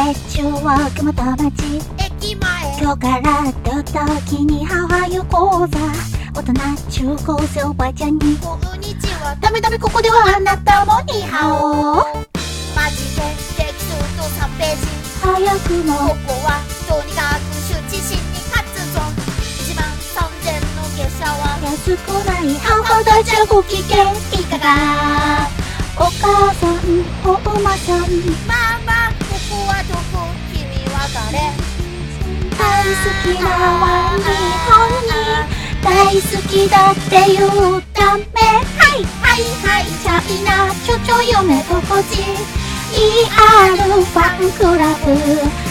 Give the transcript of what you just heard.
中央区元町駅前今日からど時に母行こうざ大人中高生おばあちゃんにこんにちはダメダメここではあなたもニーハオマジでテキスト3ページ早くもここはとにかく羞恥心に勝つぞ1万3000の下車は安くない母たちはご機嫌いかがお母さんお馬さんママここはどこ君は誰大好きなワン日本に大好きだって言うためはいはいはいチャイナちょちょ嫁心地ERファンクラブ